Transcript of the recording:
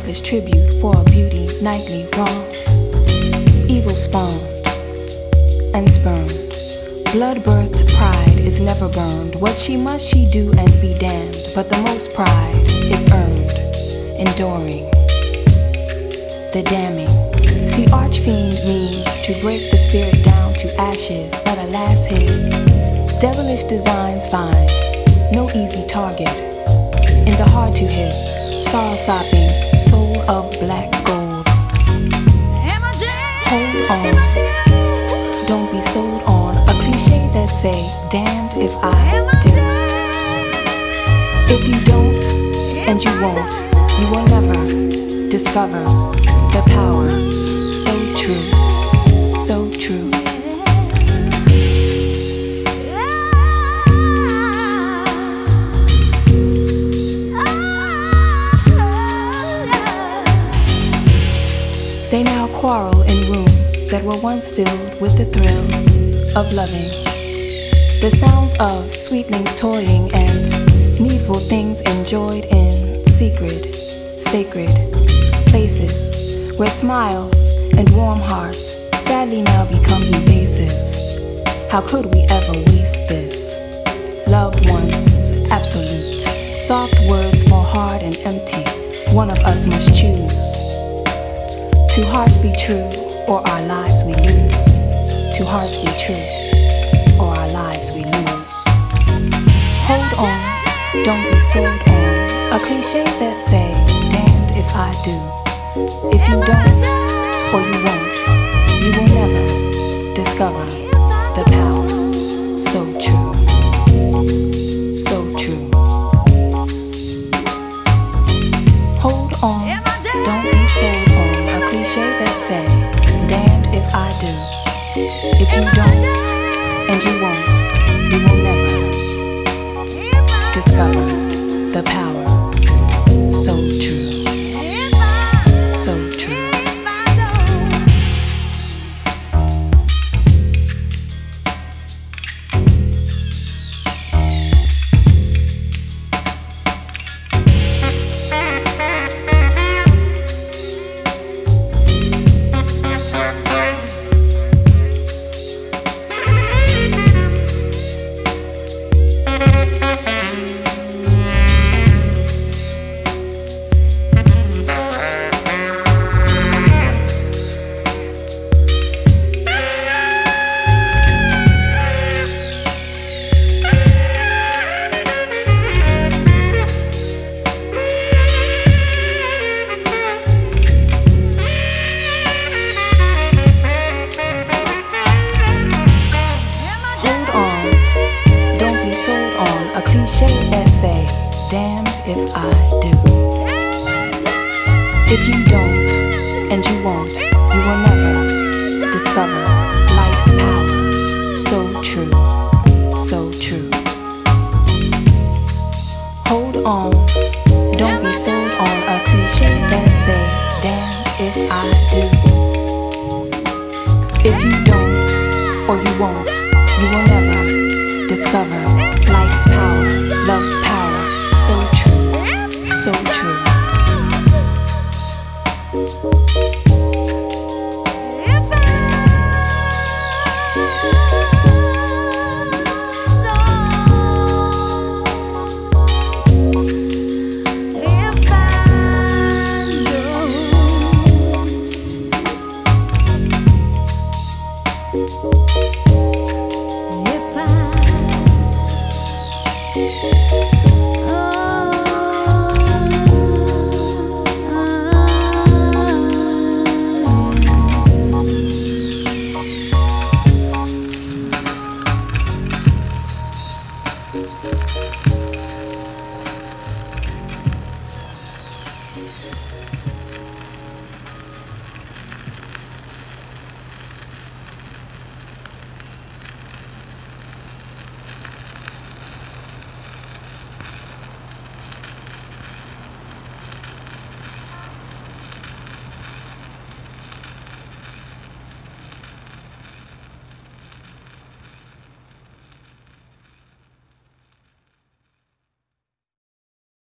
selfish tribute for a beauty nightly wrong. Evil spawned and spurned. Blood-birthed pride is never burned. What she must she do and be damned. But the most pride is earned, enduring the damning. See, archfiend means to break the spirit down to ashes, but alas his devilish designs find no easy target in the hard to hit, soul-sopping soul of black gold. Hold on, don't be sold on a cliche that say, damned if I do. If you don't and you won't, you will never discover the power. So true, so true. They now quarrel in rooms that were once filled with the thrills of loving. The sounds of sweetlings toying and needful things enjoyed in secret, sacred places where smiles and warm hearts sadly now become evasive. How could we ever waste this? Love once absolute. Soft words fall hard and empty. One of us must choose. Two hearts be true, or our lives we lose. Two hearts be true, or our lives we lose. Hold on, don't be sold on a cliche that say, damned if I do. If you don't, or you won't, you will never discover the power. So true, so true. Hold on, don't be sold on a cliche that say, damned if I do. If you don't, and you won't, you will never discover the power. So true, so true. A cliche that say, damned if I do. If you don't, and you won't, you will never discover life's power. So true, so true. Hold on, don't be sold on a cliche that say, damned if I do. If you don't, or you won't, you will never discover life's power, love's power. So true, so true.